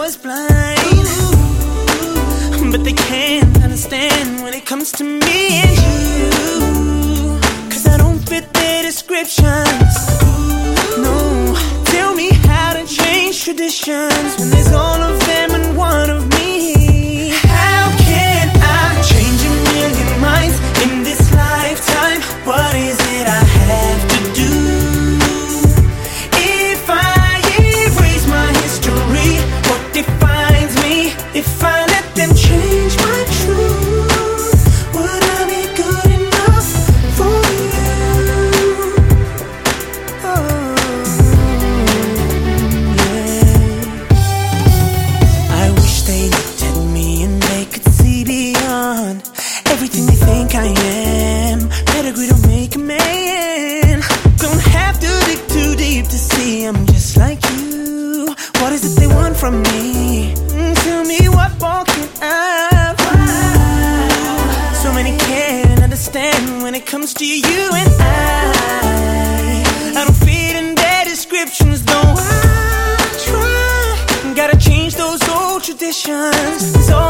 was blind, but they can't understand when it comes to me and you, 'cause I don't fit their descriptions. No, tell me how to change traditions when there's all of them and one of me. How can I change a million minds in this lifetime? What is it I have to do? If I erase my history, what defines me? If I let them change my truth, would I be good enough for you? Oh, yeah. I wish they looked at me and they could see beyond everything they think I am. Pedigree don't make a man. Don't have to dig too deep to see I'm just like you. What is it they want from me? Tell me what more can I provide? So many can't understand when it comes to you and I don't fit in their descriptions, though I try. Gotta change those old traditions. So